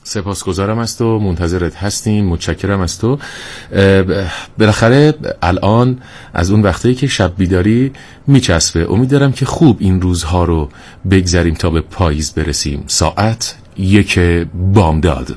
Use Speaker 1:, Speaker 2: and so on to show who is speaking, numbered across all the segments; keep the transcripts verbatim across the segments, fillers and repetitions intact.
Speaker 1: سپاسگزارم از تو، منتظرت هستیم، متشکرم از تو. بالاخره الان از اون وقتایی که شب بیداری میچسبه، امید دارم که خوب این روزها رو بگذریم تا به پاییز برسیم. ساعت یک بامداد.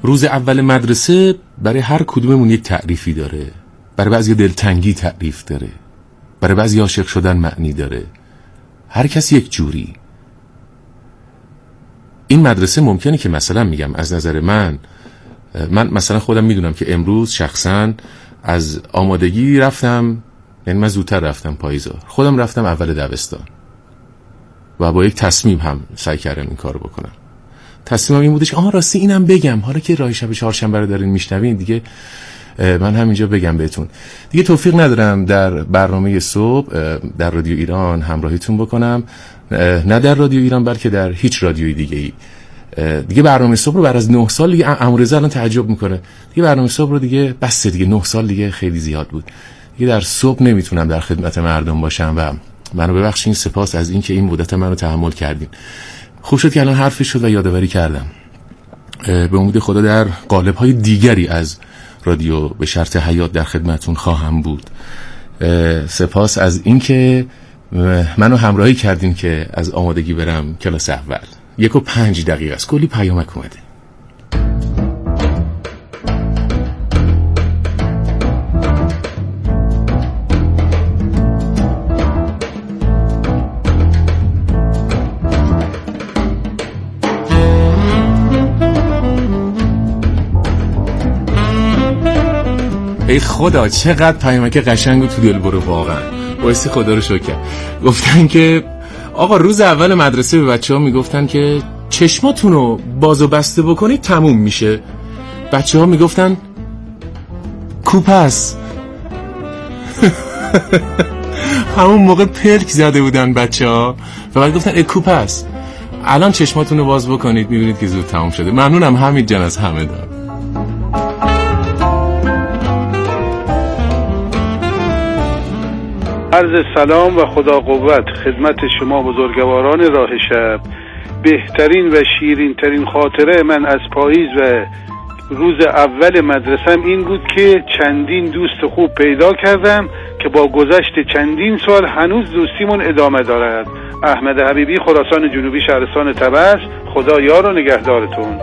Speaker 1: روز اول مدرسه برای هر کدوممون یک تعریفی داره. برای بعضی دلتنگی تعریف داره، برای بعضی عاشق شدن معنی داره، هر کس یک جوری. این مدرسه ممکنه که مثلا میگم از نظر من من مثلا خودم میدونم که امروز شخصا از آمادگی رفتم، یعنی من زودتر رفتم پاییزا، خودم رفتم اول دبستان و با یک تصمیم هم سعی کردم این کارو بکنم. تصمیمم این بودش آها راستی اینم بگم، حالا که راه شب چهارشنبه رو دارین میشنوین دیگه من همینجا بگم بهتون، دیگه توفیق ندارم در برنامه صبح در رادیو ایران همراهیتون بکنم، نه در رادیو ایران بلکه در هیچ رادیوی دیگه ای. دیگه برنامه صبح رو بعد از نه سال دیگه امروزه الان تعجب میکنه، دیگه برنامه صبح رو دیگه بس دیگه نه سال دیگه خیلی زیاد بود، دیگه در صبح نمیتونم در خدمت مردم باشم و منو ببخشید. سپاس از این که این مدت منو تحمل کردین. خوب شد که الان حرفی شد و یادآوری کردم. به امید خدا در قالب‌های دیگری از رادیو به شرط حیات در خدمتون خواهم بود. سپاس از این که منو همراهی کردین که از آمادگی برم کلاس اول. یک و پنج دقیقه است، کلی پیامک اومده. ای خدا چقدر پیامک قشنگ و تو دل برو، واقعا بایستی خدا رو شکر. گفتن که آقا روز اول مدرسه به بچه ها میگفتن که چشماتون رو باز و بسته بکنید تموم میشه. بچه ها میگفتن کوپس. همون موقع پلک زده بودن بچه ها و بعد گفتن ای کوپس. الان چشماتون رو باز بکنید میبینید که زود تموم شده. ممنونم حمید جان از همه دار.
Speaker 2: عرض سلام و خدا قوت خدمت شما بزرگواران راه شب. بهترین و شیرین ترین خاطره من از پاییز و روز اول مدرسم این بود که چندین دوست خوب پیدا کردم که با گذشت چندین سال هنوز دوستیمون ادامه دارد. احمد حبیبی، خراسان جنوبی، شهرستان طبس. خدا یار و نگهدارتون.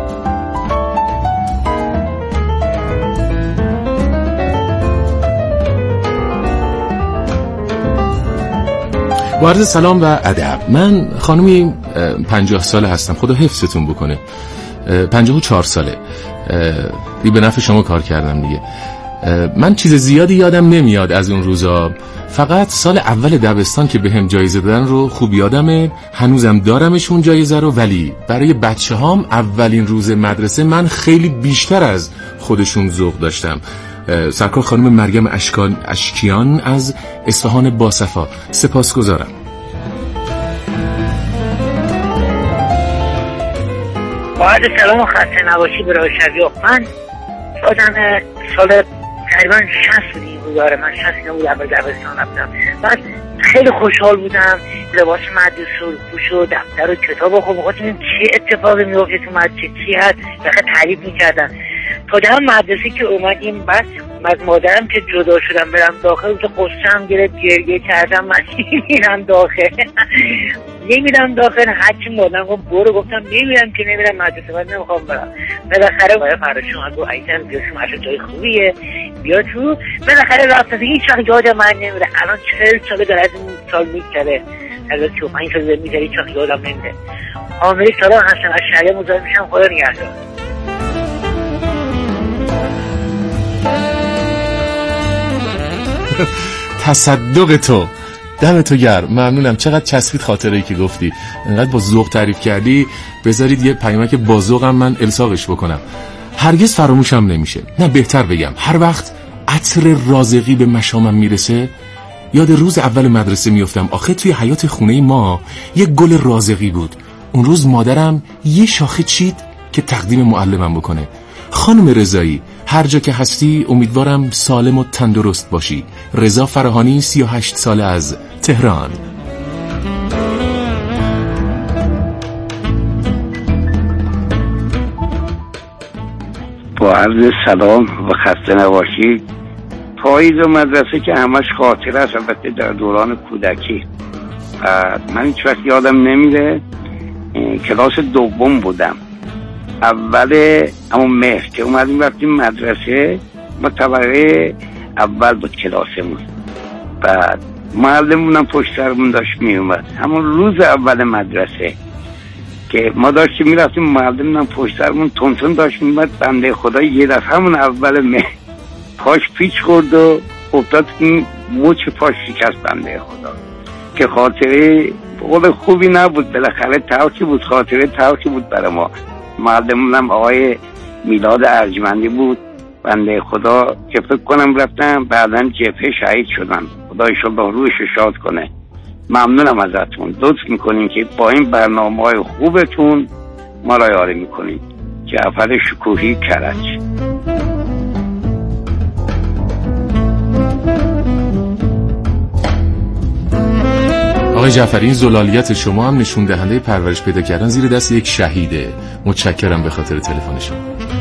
Speaker 1: با عرض سلام و ادب. من خانومی پنجاه ساله هستم، خدا حفظتون بکنه. پنجاه و چهار ساله دی به نفع شما کار کردم دیگه. من چیز زیادی یادم نمیاد از اون روزا، فقط سال اول دبستان که بهم جایزه دادن رو خوب یادمه، هنوزم دارمشون جایزه رو. ولی برای بچه هام اولین روز مدرسه من خیلی بیشتر از خودشون ذوق داشتم. سرکار خانم مریم اشکان اشکیان از اصفهان باصفا، سپاسگزارم.
Speaker 3: با عرض سلام و خسته نباشی برای شبیه. من آدم سال تقریبا شصت بود این بوداره، من شصت نبود اول دبستان رفتم. بعد خیلی خوشحال بودم، لباس مدرسه و پوش و دفتر و کتاب و خب بخواستم چی اتفاقی میفته تو مدرسه، چی هست، بخاطر تعریف میکردن. تا در مدرسه که اومدیم بعد از مادرم که جدا شدم برم داخل، تو قصه‌ام گرفت، گریه کردم، من نمیرم داخل نمیرم داخل هرچی مادرم گفت برو، گفتم نمیرم که نمیرم مدرسه، من نمیخوام برم. بالاخره باید فراشون ها گفت ایتن بیا شما عشق جای خوبیه بیا تو. بالاخره رفتم، هیچ وقت یادم من نمیره. الان چهل ساله داره از این سال میگذره، از سی و پنج سال میگذره، هیچ وقت یادم نمیره. حامله سلام هستم از شهریه مزاحم میشم. خدا نگهدار.
Speaker 1: تصدق تو، دم تو گرم، ممنونم. چقدر چسبید خاطره‌ای که گفتی، انقدر با ذوق تعریف کردی. بذارید یه پیامک با ذوقم من الساقش بکنم. هرگز فراموشم نمیشه، نه بهتر بگم هر وقت عطر رازقی به مشامم میرسه یاد روز اول مدرسه میافتم. آخه توی حیاط خونه ما یه گل رازقی بود. اون روز مادرم یه شاخه چید که تقدیم معلمم بکنه. خانم رضایی، هر جا که هستی امیدوارم سالم و تندرست باشی. رضا فراهانی، سی و هشت ساله از تهران.
Speaker 4: با عرض سلام و خسته نباشی. پاییز و مدرسه که همش خاطره است، البته در دوران کودکی. من هیچ وقت یادم نمیره، کلاس دوم بودم اول همون مهر که اومدیم رفتیم مدرسه، ما طبقه اول بود کلاسمون. بعد معلمونم پشت سرمون داشت می اومد. همون روز اول مدرسه که ما داشتیم میرفتیم، معلمونم پشت سرمون تون تون داشت می اومد. بنده خدا یه دفعه همون اول مهر پاش پیچ خورد و افتاد، این مچ پاش شکست بنده خدا که خاطره بقول خوبی نبود. بالاخره تلخی بود، خاطره تلخی بود برای ما. معلمونم آقای میلاد ارجمندی بود بنده خدا که فکر کنم رفتم بعداً جبهه شهید شدن. خدا ایشالله روحش شاد کنه. ممنونم ازتون، لطف میکنین که با این برنامه‌های خوبتون ما را یاری میکنین. جعفر شکوهی، کرج.
Speaker 1: آقای جعفری، این زلالیت شما هم نشون دهنده پرورش پیدا کردن زیر دست یک شهیده. متشکرم به خاطر تلفن شما.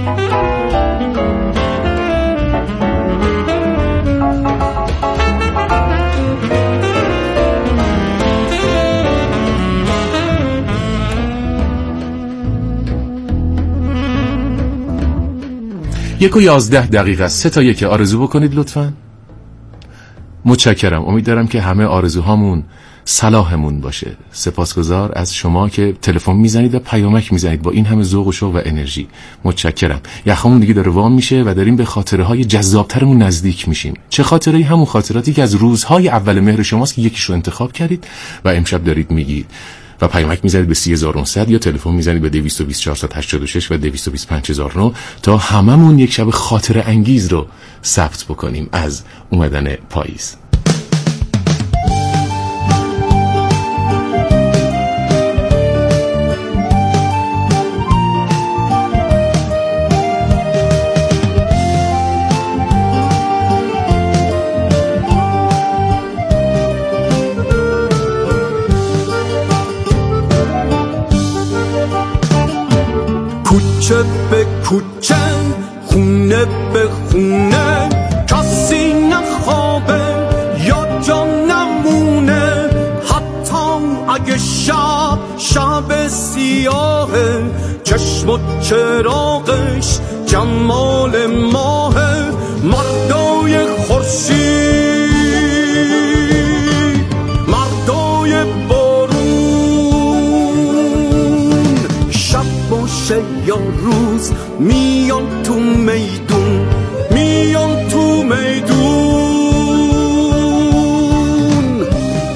Speaker 1: یک و یازده دقیقه است. سه تا یک آرزو بکنید لطفاً. متشکرم. امیدوارم که همه آرزوهامون صلاحمون باشه. سپاسگزار از شما که تلفن میزنید و پیامک میزنید با این همه ذوق و شوق و انرژی. متشکرم. یخمون دیگه داره وام میشه و داریم به خاطره های جذابترمون نزدیک میشیم. چه خاطره؟ همون خاطراتی که از روزهای اول مهر شماست که یکیشو انتخاب کردید و امشب دارید میگید و پیامک میزنید به سی هزار و نهصد یا تلفن میزنید به دویست و بیست چهارصد و هشتاد و شش و دویست و بیست پنج هزار و نه تا هممون یک شب خاطره انگیز رو ثبت بکنیم از اومدن پاییز.
Speaker 5: کوچه به کوچه، خونه به خونه، کسی نخوابه یا جا نمونه. حتی اگه شب شب سیاهه، چشم و چراغش جمال ماهه. مردای خورشید، مردای بارون، شب باشه یا روز میان تو میدون، میان تو میدون.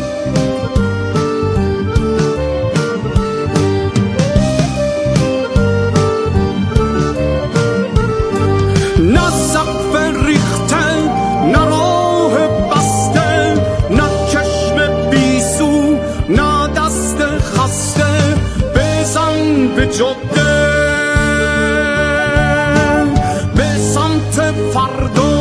Speaker 5: نه سقف ریخته، نه راه بسته، نه چشم بیسو، نه دست خسته. بزن به جاده، به سمت فردا،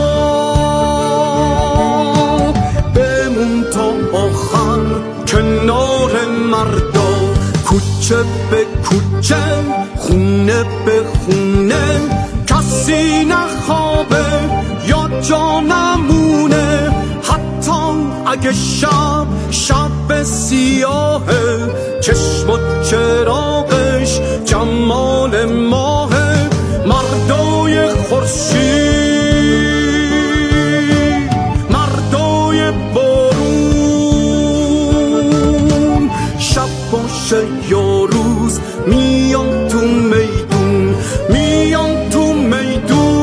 Speaker 5: بمون تا آخر کنار مردا. کوچه به کوچه، خونه به خونه، کسی نخوابه یا جا نمونه. حتی اگه شب شب سیاهه، چشم و چراغش جمال ماهه. مردای خورشید، مردای بارون، شب باشه یا روز میان تو میدون، میان تو میدون.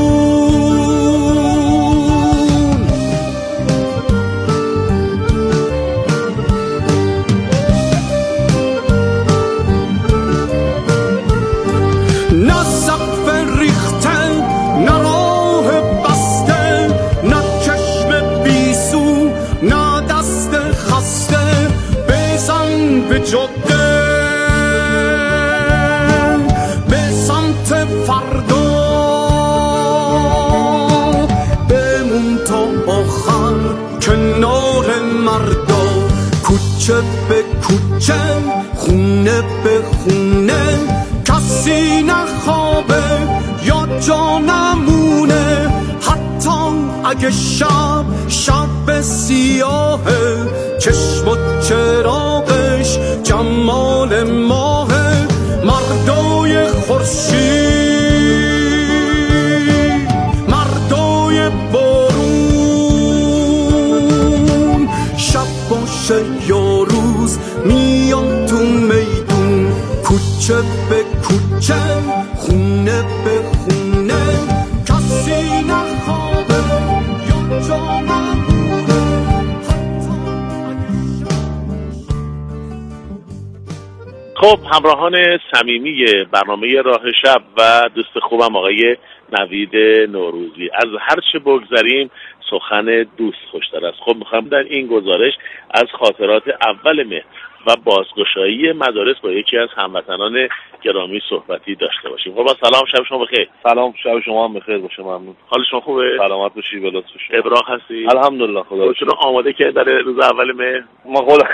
Speaker 5: نه سقف ریخته، نه راه بسته، نه چشم بیسو، نه دست خسته. بزن به جاده، به سمت فردا، بمون تا آخر کنار مردا. کوچه به کوچه، خونه به خونه، کسی نخوابه یا جا نمونه. حتی اگه شب شب سیاهه، چشم و چراغش جمال ماهه. مردای خورشید، کوچه خونه به خونه کسی نخوابه یا جا نبوده
Speaker 6: خب همراهان صمیمی برنامه راه شب و دوست خوبم آقای نوید نوروزی، از هر چه بگذریم سخن دوست خوشتر است. خب میخوام در این گزارش از خاطرات اول مهر و بازگشایی مدارس با یکی از هموطنان گرامی صحبتی داشته باشیم. خب سلام، شب شما بخیر.
Speaker 7: سلام، شب شما هم بخیر باشه. ممنون.
Speaker 6: حال شما خوبه؟
Speaker 7: سلامت باشی، به لطف شما.
Speaker 6: ابراق هستی؟
Speaker 7: الحمدلله خدا رو شکر.
Speaker 6: آماده که در روز اول مهر
Speaker 7: ما خدا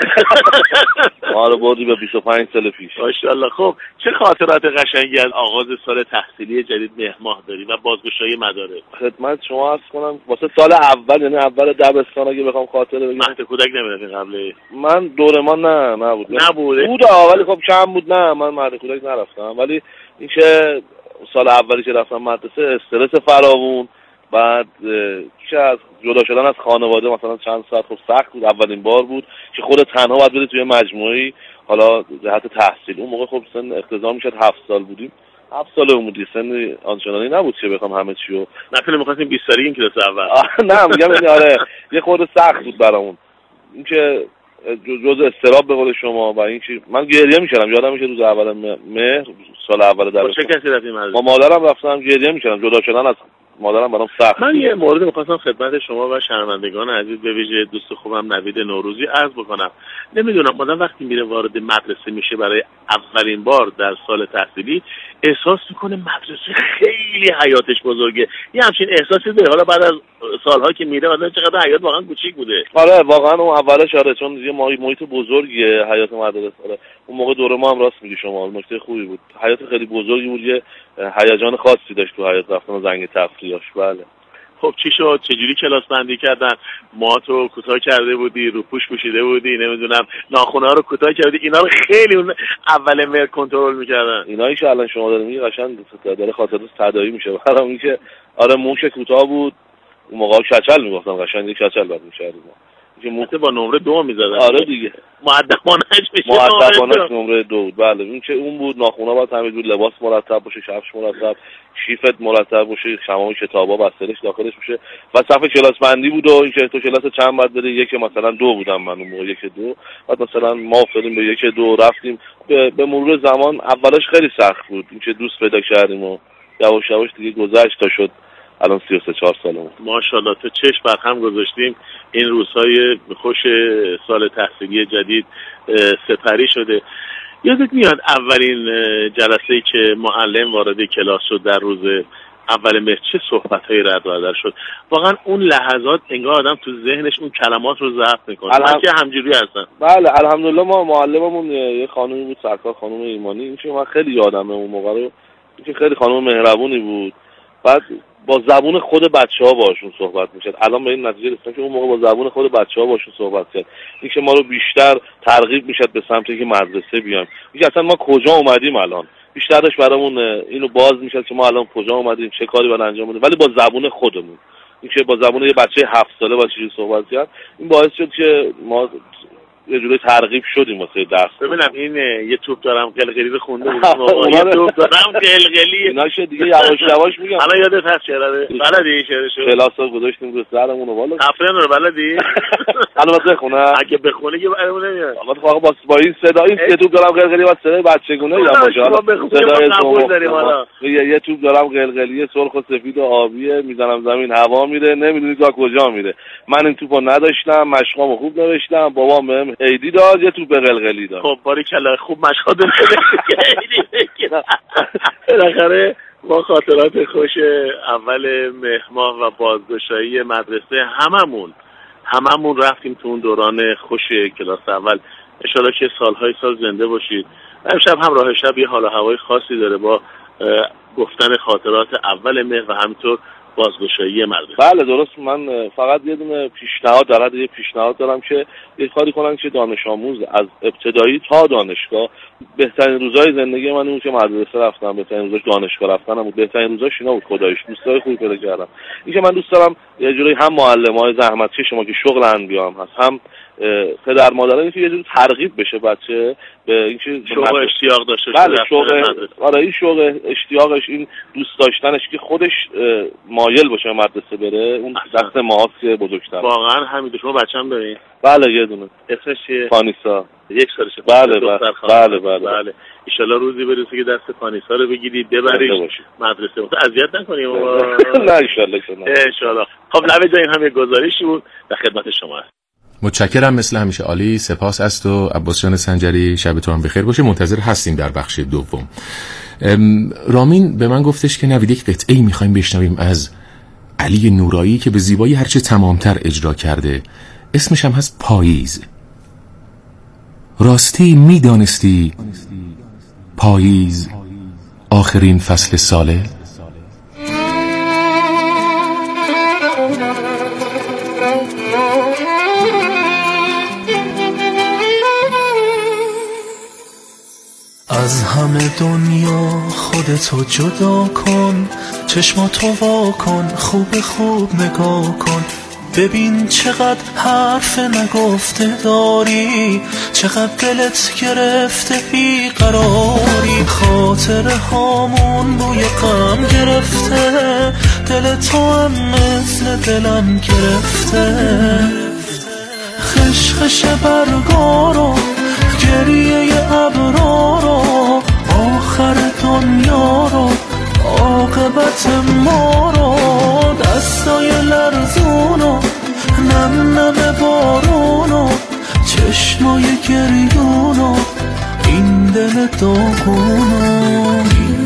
Speaker 7: ما رو بردی به بیست و پنج سال پیش.
Speaker 6: ماشاءالله. خب چه خاطرات قشنگی از آغاز سال تحصیلی جدید مهر ماه داری و بازگشایی مدارس؟
Speaker 7: خدمت شما عرض کنم واسه سال اول، یعنی اول دبستان اگه بخوام خاطره بگم،
Speaker 6: مهد کودک نمیرفتین قبل؟
Speaker 7: من دوره ما نه نبود
Speaker 6: نبوده
Speaker 7: بود ولی خب کم بود. نه من مهد کودک نرفتم، ولی این که سال اولی که رفتم مدرسه استرس فراوون، بعد چه از جدا شدن از خانواده مثلا چند ساعت خب سخت بود. اولین بار بود که خود تنها باید بری توی مجموعی، حالا جهت تحصیل. اون موقع خب سن اقتضا میشد هفت سال بودیم، هفت سالمون بودی، سن آنچنانی نبود که بخوام همه چی رو
Speaker 6: نکنه می‌خواستیم بیست سالگی این کلاس اول.
Speaker 7: نه میگم یعنی آره یه خورده سخت بود برامون این که جزء استراب به قول شما و این چی. من گریه می‌کردم، یادم میاد روز اول مهر سال اول در
Speaker 6: چه کسی رفتیم از
Speaker 7: با مادرم رفتم، گریه می‌کردم. جدا شدن از مادرم برام سخت.
Speaker 6: من یه مورد می‌خواستم خدمت شما و شنوندگان عزیز به ویژه دوست خوبم نوید نوروزی عرض بکنم. نمیدونم آدم وقتی میره وارد مدرسه میشه برای اولین بار در سال تحصیلی احساس میکنه مدرسه خیلی حیاتش بزرگه. یه همچین احساسی داره. حالا بعد از سالها که میره آدم چقدر حیات واقعا کوچیک بوده.
Speaker 7: آره واقعا اون اولش آره، چون یه محیط بزرگیه حیات مدرسه. آره اون موقع دوره ما هم راست میگی شما، نکته خوبی بود. حیات خیلی بزرگی بود، یه هیجان خاصی داشت تو حیات رفتن و زنگ تفریحش. بله.
Speaker 6: خب چی شد؟ چجوری کلاس بندی کردن؟ موهاتو کوتاه کرده بودی، رو پوش پوشیده بودی، نمیدونم ناخن‌ها رو کوتاه کردی، اینا رو خیلی اون اول مهر کنترل می‌کردن.
Speaker 7: اینایی که الان شما دارید میگی قشنگ داره خاطرات تداعی میشه برام. این که آره موش کوتاه بود، اون موقع کچل میگفتن، قشنگ کچل بعد می‌شدیم که موته
Speaker 6: با نمره دو می‌زدن.
Speaker 7: آره دیگه
Speaker 6: مؤدبانه‌اش میشه
Speaker 7: مؤدبانه‌اش نمره دو بود. بله این که اون بود، ناخونا باید تمیز بود، لباس مرتب باشه، کفش مرتب، شیفت مرتب باشه، شمام کتابا بسترش داخلش باشه و صف کلاس بندی بود. و این که تو کلاس چند بعد بری، یک مثلا دو بودم من اون موقع، یک دو، بعد مثلا ما افتادیم به یک دو رفتیم. به, به مرور زمان اولش خیلی سخت بود این که دوست پیدا کردیم و یواش یواش دیگه گذشت تا شد الان سی و سه چهار سالمون.
Speaker 6: ماشاءالله تو چشم بر هم گذاشتیم. این روزهای خوش سال تحصیلی جدید سپری شده. یادت میاد اولین جلسه‌ای که معلم وارد کلاس شد در روز اول مهر چه صحبت‌هایی رد و بدل شد؟ واقعا اون لحظات انگار آدم تو ذهنش اون کلمات رو ضبط می‌کنه. الحم... من که همجوری هستم.
Speaker 7: بله الحمدلله. ما معلممون یه خانومی بود، سرکار خانم ایمانی. این که من خیلی یادمه اون موقع رو، این خیلی خانم مهربونی بود. بعد با زبون خود بچه‌ها باشون صحبت می‌کرد. الان به این نتیجه رسیدم که اون موقع با زبون خود بچه‌ها باشون صحبت کرد. این که ما رو بیشتر ترغیب می‌شد به سمت اینکه مدرسه بیایم. این اصلا ما کجا اومدیم الان، بیشترش برامون اینو باز می‌شد که ما الان کجا اومدیم، چه کاری باید انجام بدیم، ولی با زبون خودمون. این که با زبون یه بچه هفت ساله با چیزی صحبت کرد، این باعث شد که ما یه جوری ترغیب شدیم واسه درس.
Speaker 6: ببینم این یه توپ دارم قلقلی رو خونده بود. یه توپ دارم قلقلی.
Speaker 7: اینا که دیگه یواش یواش میگم.
Speaker 6: الان یادت هست چرا؟ بلدی شعرشو؟
Speaker 7: کلاسا گذاشتیم رو سرمون و والا.
Speaker 6: تفرین رو بلدی؟
Speaker 7: الان واسه بخونه.
Speaker 6: اگه بخونی که برامون نمیاد.
Speaker 7: البته واقعا با با این صدا این یه توپ دارم قلقلی با صدای بچگونه یا باشه. صدای قبول داریم حالا. یه توپ دارم قلقلی سرخ و سفید و آبیه، میزنم زمین هوا میره، نمیدونی تا کجا میره. من این توپو نداشتم، مشقامو خوب نوشتم، بابام بهم ایدی داد، یه توپ قلقلی داد.
Speaker 6: خب باریکلا خوب مشقا داد. بالاخره ما خاطرات خوش اول مهر ماه و بازگشایی مدرسه هممون هممون رفتیم تو اون دوران خوش کلاس اول. ان شاءالله که سالهای سال زنده باشید. امشب هم راه شب یه حال و هوای خاصی داره با گفتن خاطرات اول مهر و همینطور بازگشایی مدرسه.
Speaker 7: بله درست. من فقط یه دونه پیشنهاد دارم، یه پیشنهاد دارم که یه کاری کنن که دانش آموز از ابتدایی تا دانشگاه، بهترین روزای زندگی من اون که مدرسه رفتم، بهترین روزاش دانشگاه رفتنم بود، بهترین روزاش اینا بود. خداییش دوستای خوبی پیدا کردم. این که من دوست دارم یه جوری هم معلمای زحمتکش شما که شغل انبیام هست، هم پدر مادرها اینکه یه جور ترغیب بشه بچه به اینکه
Speaker 6: شوق اشتیاق داشته
Speaker 7: بله شوق آره این شوق اشتیاقش این دوست داشتنش که خودش مایل باشه مدرسه بره اون دست ماست که بزرگتر
Speaker 6: واقعا همین. شما بچه‌م دارین؟
Speaker 7: بله یه دونه.
Speaker 6: اسمش چیه؟
Speaker 7: فانیسا.
Speaker 6: یک سالشه.
Speaker 7: بله بله بله بله
Speaker 6: بله ان شاء الله روزی برسه که دست فانیسا رو بگیری ببریش مدرسه. تو اذیت نکنی بابا.
Speaker 7: نه ان شاء الله
Speaker 6: ان شاء الله. خب نوید جان هم یه گزارشی بود در خدمت شما است.
Speaker 1: متشکرم مثل همیشه عالی. سپاس از تو عباس جان سنجری. شب تو هم بخیر باشه. منتظر هستیم در بخش دوم. رامین به من گفتش که نوید یک قطعه‌ای می‌خوایم بشنویم از علی نورایی که به زیبایی هرچه تمامتر اجرا کرده. اسمش هم هست پاییز. راستی میدانستی پاییز آخرین فصل ساله؟
Speaker 8: از همه دنیا خودتو جدا کن، چشماتو وا کن، خوب خوب نگاه کن، ببین چقدر حرف نگفته داری، چقدر دلت گرفته بیقراری، خاطر هامون بوی غم گرفته، دل تو هم مثل دلم گرفته، خشخش برگارو گریه ابرارو آخر دنیا رو عاقبت ما رو، دستای لرزونو نم نم بارونو چشمای گریونو این دل داغونو.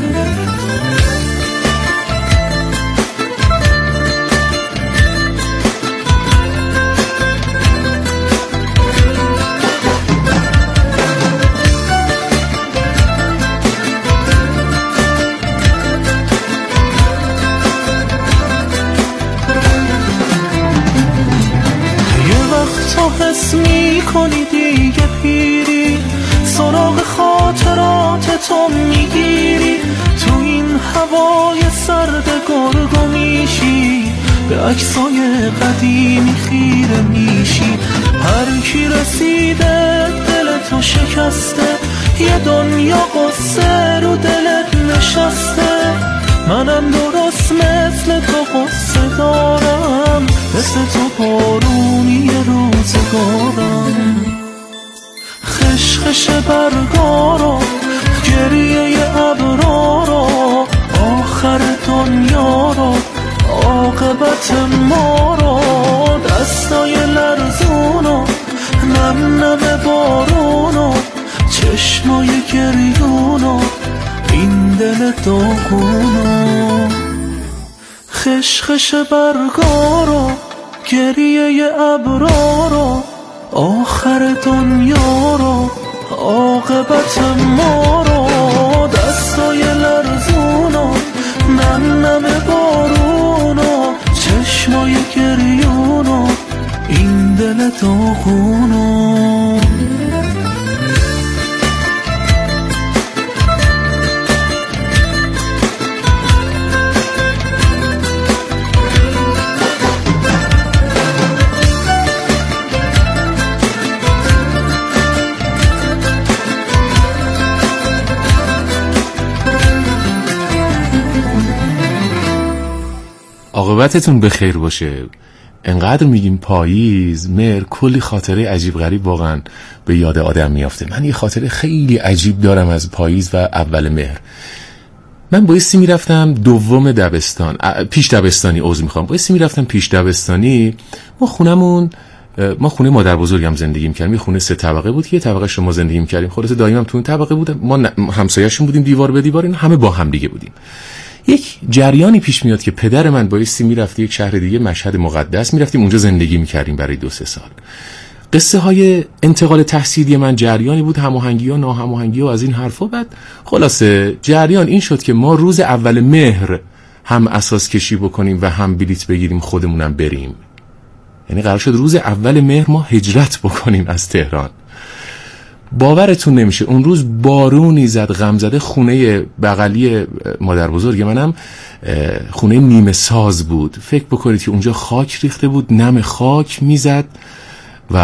Speaker 8: حس می کنی دیگه پیری، سراغ خاطرات تو میگیری، تو این هوای سرد گرگو میشی، به عکسای قدیمی خیره میشی، هر کی رسیده دل تو شکسته، یه دنیا قصه رو دلت نشسته، منم درست مثل تو قصه دارم، مثل تو بارونی روزگارم، خشخش برگارو گریه ابرارو آخر دنیا رو عاقبت ما رو، دستای لرزونو نم نم بارونو چشمای گریونو این دل داغونو، خشخش برگارو گریه ابرارو آخر دنیا رو عاقبت ما رو، دستای لرزونو نم نم بارونو چشمای گریونو این دل داغونو.
Speaker 1: عاقبتتون بخیر باشه. انقدر میگیم پاییز، مهر، کلی خاطره عجیب غریب واقعا به یاد آدم میافته. من یه خاطره خیلی عجیب دارم از پاییز و اول مهر. من بایستی میرفتم دوم دبستان، پیش دبستانی عذر میخوام بایستی میرفتم پیش دبستانی. ما خونمون ما خونه مادر بزرگم زندگی میکردیم، یه خونه سه طبقه بود که یه طبقه شما زندگی میکردیم، خلاص دایی‌ام تو اون طبقه بود، ما همسایه‌شون بودیم، دیوار به دیوار، این همه با هم دیگه بودیم. یک جریانی پیش میاد که پدر من بایستی میرفت یک شهر دیگه، مشهد مقدس، میرفتیم اونجا زندگی میکردیم برای دو سه سال. قصه های انتقال تحصیلی من جریانی بود، هماهنگی ها ناهماهنگی ها از این حرفا. بعد خلاصه جریان این شد که ما روز اول مهر هم اساس کشی بکنیم و هم بلیت بگیریم خودمونم بریم. یعنی قرار شد روز اول مهر ما هجرت بکنیم از تهران. باورتون نمیشه اون روز بارونی زد غمزده، خونه بغلی مادر بزرگ منم خونه نیمه ساز بود، فکر بکنید که اونجا خاک ریخته بود، نم خاک میزد و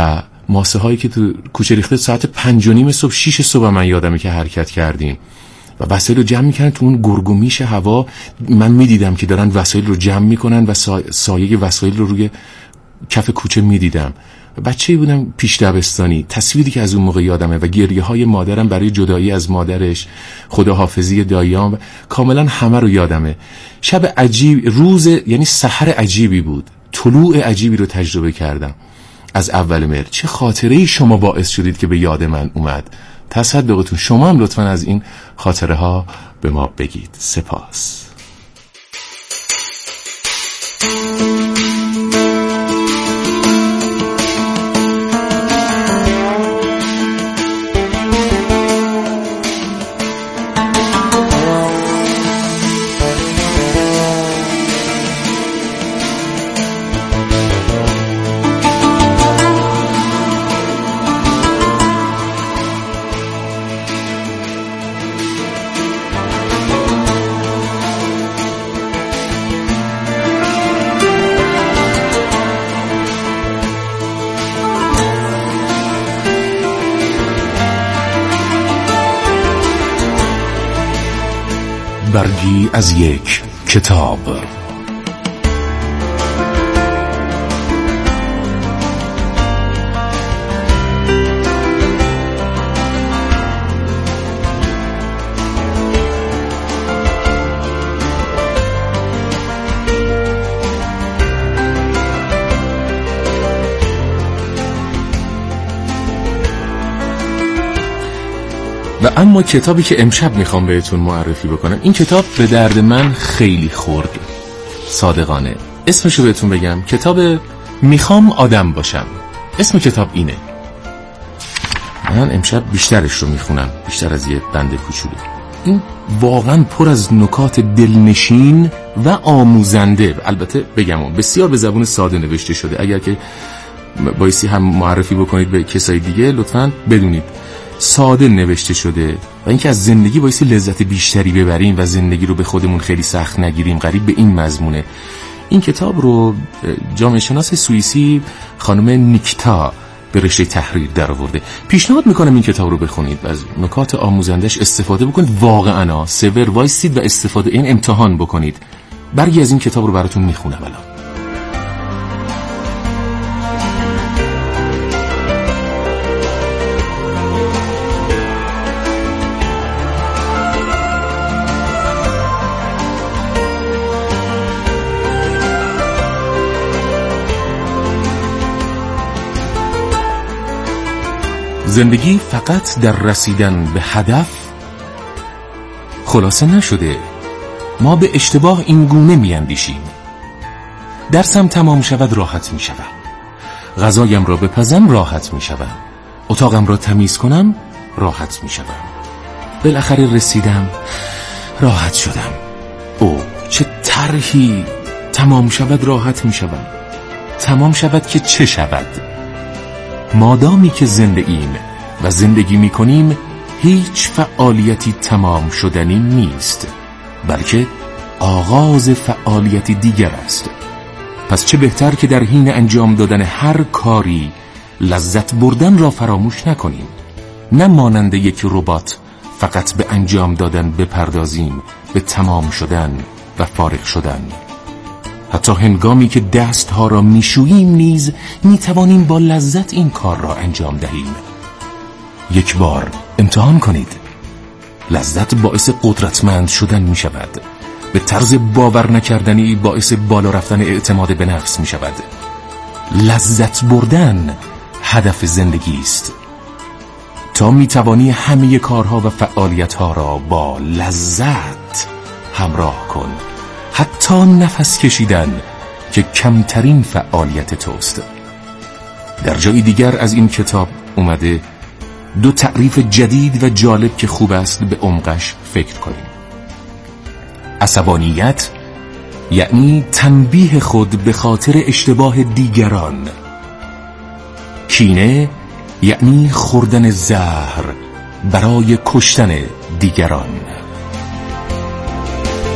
Speaker 1: ماسه هایی که تو کوچه ریخته ساعت پنج و نیم صبح شیش صبح من یادمه که حرکت کردیم و وسایل رو جمع میکنن تو اون گرگومیش هوا. من میدیدم که دارن وسایل رو جمع میکنن و سا... سایه وسایل رو روی کف کوچه میدیدم. بچه‌ای بودم پیش دبستانی. تصویری که از اون موقع یادمه و گریه های مادرم برای جدایی از مادرش، خداحافظی داییام، کاملا همه رو یادمه. شب عجیب، روز یعنی سحر عجیبی بود، طلوع عجیبی رو تجربه کردم از اول مهر. چه خاطره‌ای شما باعث شدید که به یاد من اومد؟ تصدقتون. شما هم لطفاً از این خاطره ها به ما بگید. سپاس. برگی از یک کتاب. و اما کتابی که امشب میخوام بهتون معرفی بکنم، این کتاب به درد من خیلی خورد، صادقانه. اسمشو بهتون بگم، کتاب میخوام آدم باشم. اسم کتاب اینه. من امشب بیشترش رو میخونم، بیشتر از یه بند کوچولو. این واقعا پر از نکات دلنشین و آموزنده. البته بگم بسیار به زبون ساده نوشته شده. اگر که بایستی هم معرفی بکنید به کسای دیگه، لطفاً بدونید ساده نوشته شده و اینکه از زندگی بایستی لذت بیشتری ببریم و زندگی رو به خودمون خیلی سخت نگیریم. قریب به این مضمونه. این کتاب رو جامعه شناس سوئیسی خانم نیکتا به رشته تحریر در آورده. پیشنهاد میکنم این کتاب رو بخونید و از نکات آموزندش استفاده بکنید. واقعا سور وایسید و استفاده این امتحان بکنید. برگی از این کتاب رو براتون میخونم الان. زندگی فقط در رسیدن به هدف خلاصه نشده. ما به اشتباه این گونه می اندیشیم. درسم تمام شود راحت می شود. غذایم را بپزم راحت می شود. اتاقم را تمیز کنم راحت می شود. بالاخره رسیدم، راحت شدم. او چه طرحی! تمام شود راحت می شود. تمام شود که چه شود؟ مادامی که زنده ایم و زندگی می کنیم، هیچ فعالیتی تمام شدنی نیست، بلکه آغاز فعالیتی دیگر است. پس چه بهتر که در حین انجام دادن هر کاری لذت بردن را فراموش نکنیم. نه مانند یک ربات فقط به انجام دادن بپردازیم، به تمام شدن و فارغ شدن. حتی هنگامی که دستها را میشوییم نیز میتوانیم با لذت این کار را انجام دهیم. یک بار امتحان کنید. لذت باعث قدرتمند شدن می شود. به طرز باور نکردنی باعث بالا رفتن اعتماد به نفس می شود. لذت بردن هدف زندگی است. تا می توانی همه کارها و فعالیتها را با لذت همراه کن. حتی نفس کشیدن که کمترین فعالیت توست. در جای دیگر از این کتاب اومده دو تعریف جدید و جالب که خوب است به عمقش فکر کنیم. عصبانیت یعنی تنبیه خود به خاطر اشتباه دیگران. کینه یعنی خوردن زهر برای کشتن دیگران.